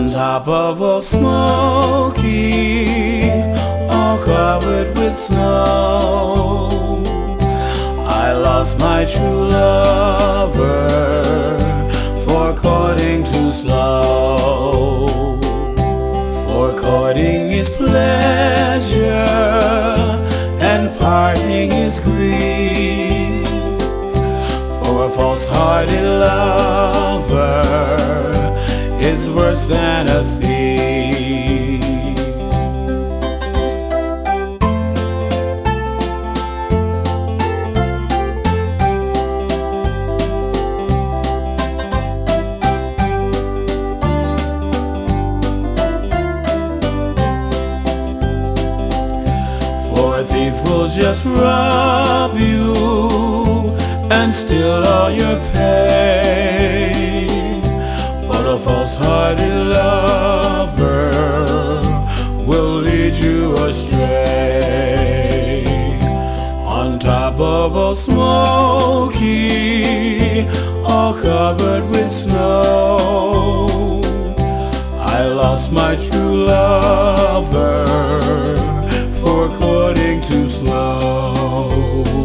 top of a smoky, all covered with snow, I lost my true lover for courting too slow. For courting is pleasure and parting is grief. For a false-hearted lover is worse than a thief. For a thief will just rob you and steal all your pay, but a false-hearted lover will lead you astray. On top of a smoky, all covered with snow, I lost my true lover for courting too slow.